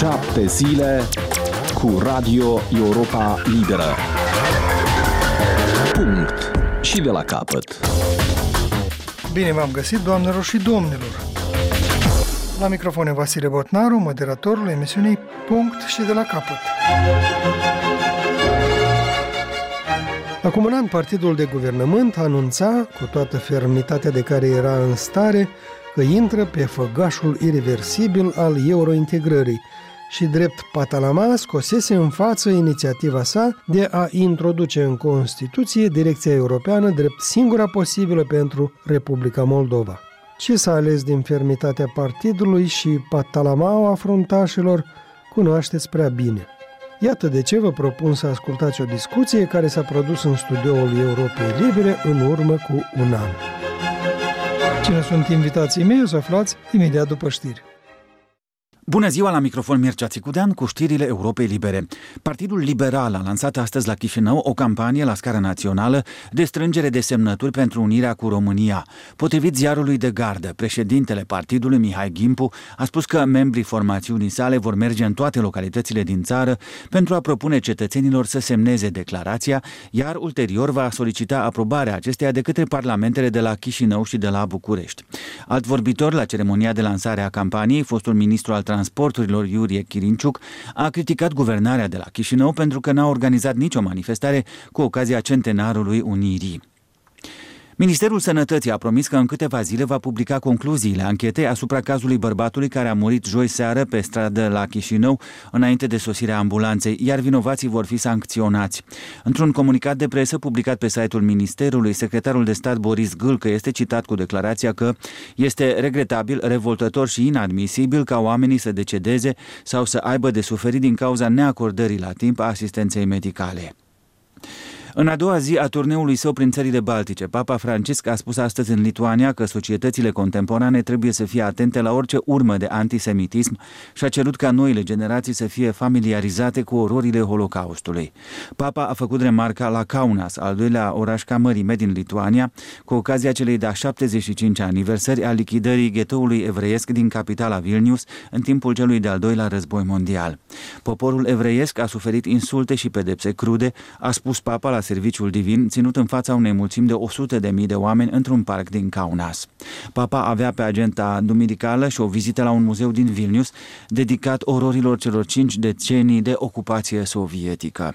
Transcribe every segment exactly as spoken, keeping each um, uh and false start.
Șapte zile cu Radio Europa Liberă. Punct. Și de la capăt. Bine v-am găsit, doamnelor și domnilor. La microfon e Vasile Botnaru, moderatorul emisiunii Punct și de la capăt. Acum un an, partidul de guvernământ anunța, cu toată fermitatea de care era în stare, că intră pe făgașul ireversibil al eurointegrării și drept patalama scosese în față inițiativa sa de a introduce în Constituție direcția europeană drept singura posibilă pentru Republica Moldova. Ce s-a ales din fermitatea partidului și patalamaua fruntașilor cunoașteți prea bine. Iată de ce vă propun să ascultați o discuție care s-a produs în studioul Europei Libere în urmă cu un an. Cine sunt invitații mei o să aflați imediat după știri. Bună ziua, la microfon Mircea Țicudean cu știrile Europei Libere. Partidul Liberal a lansat astăzi la Chișinău o campanie la scară națională de strângere de semnături pentru unirea cu România. Potrivit ziarului de gardă, președintele partidului, Mihai Gimpu, a spus că membrii formațiunii sale vor merge în toate localitățile din țară pentru a propune cetățenilor să semneze declarația, iar ulterior va solicita aprobarea acesteia de către parlamentele de la Chișinău și de la București. Alt vorbitor la ceremonia de lansare a campaniei, fostul ministru al Transporturilor Iurie Chirinciuc, a criticat guvernarea de la Chișinău pentru că n-a organizat nicio manifestare cu ocazia centenarului Unirii. Ministerul Sănătății a promis că în câteva zile va publica concluziile anchetei asupra cazului bărbatului care a murit joi seară pe stradă la Chișinău înainte de sosirea ambulanței, iar vinovații vor fi sancționați. Într-un comunicat de presă publicat pe site-ul Ministerului, secretarul de stat Boris Gâlcă este citat cu declarația că este regretabil, revoltător și inadmisibil ca oamenii să decedeze sau să aibă de suferit din cauza neacordării la timp a asistenței medicale. În a doua zi a turneului său prin țările Baltice, Papa Francisc a spus astăzi în Lituania că societățile contemporane trebuie să fie atente la orice urmă de antisemitism și a cerut ca noile generații să fie familiarizate cu ororile Holocaustului. Papa a făcut remarca la Kaunas, al doilea oraș ca mărime din Lituania, cu ocazia celei de-a șaptezeci și cincea aniversări a lichidării ghetoului evreiesc din capitala Vilnius în timpul celui de-al doilea război mondial. Poporul evreiesc a suferit insulte și pedepse crude, a spus Papa la serviciul divin, ținut în fața unei mulțimi de o sută de mii de oameni într-un parc din Kaunas. Papa avea pe agenda duminicală și o vizită la un muzeu din Vilnius dedicat ororilor celor cinci decenii de ocupație sovietică.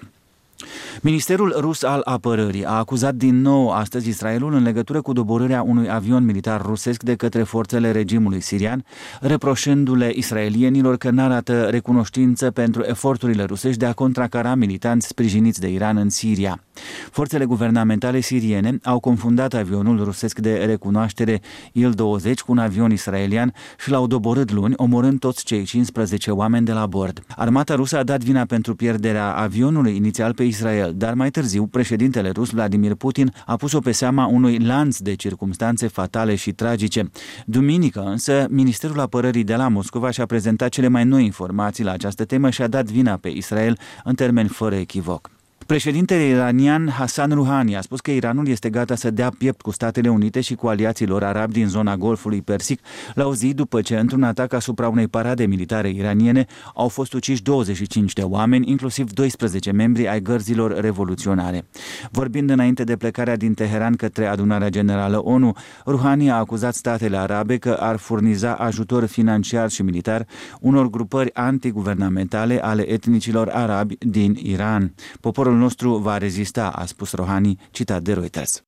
Ministerul rus al apărării a acuzat din nou astăzi Israelul în legătură cu doborârea unui avion militar rusesc de către forțele regimului sirian, reproșându-le israelienilor că n-arată recunoștință pentru eforturile rusești de a contracara militanți sprijiniți de Iran în Siria. Forțele guvernamentale siriene au confundat avionul rusesc de recunoaștere Il douăzeci cu un avion israelian și l-au doborât luni, omorând toți cei cincisprezece oameni de la bord. Armata rusă a dat vina pentru pierderea avionului inițial pe Israel, dar mai târziu președintele rus Vladimir Putin a pus-o pe seama unui lanț de circumstanțe fatale și tragice. Duminică însă, Ministerul Apărării de la Moscova și-a prezentat cele mai noi informații la această temă și a dat vina pe Israel în termeni fără echivoc. Președintele iranian Hassan Rouhani a spus că Iranul este gata să dea piept cu Statele Unite și cu aliații lor arabi din zona Golfului Persic la o zi după ce, într-un atac asupra unei parade militare iraniene, au fost uciși douăzeci și cinci de oameni, inclusiv doisprezece membri ai gărzilor revoluționare. Vorbind înainte de plecarea din Teheran către Adunarea Generală ONU, Rouhani a acuzat statele arabe că ar furniza ajutor financiar și militar unor grupări antiguvernamentale ale etnicilor arabi din Iran. Poporul nostru va rezista, a spus Rouhani, citat de Reuters.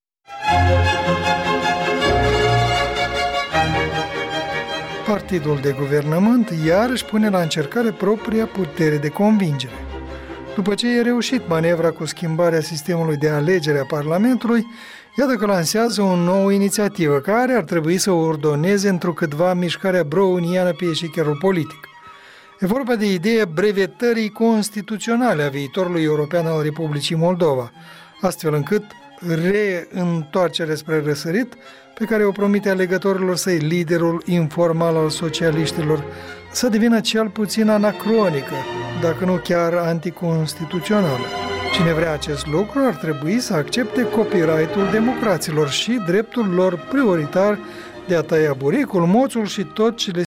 Partidul de guvernământ iarăși pune la încercare propria putere de convingere. După ce e reușit manevra cu schimbarea sistemului de alegere a Parlamentului, iată că lansează o nouă inițiativă care ar trebui să ordoneze întrucâtva mișcarea browniană pe eșicherul politic. E vorba de ideea brevetării constituționale a viitorului european al Republicii Moldova, astfel încât reîntoarcerea spre răsărit, pe care o promite alegătorilor săi liderul informal al socialiștilor, să devină cel puțin anacronică, dacă nu chiar anticonstituțională. Cine vrea acest lucru ar trebui să accepte copyright-ul democraților și dreptul lor prioritar de a tăia buricul, moțul și tot ce le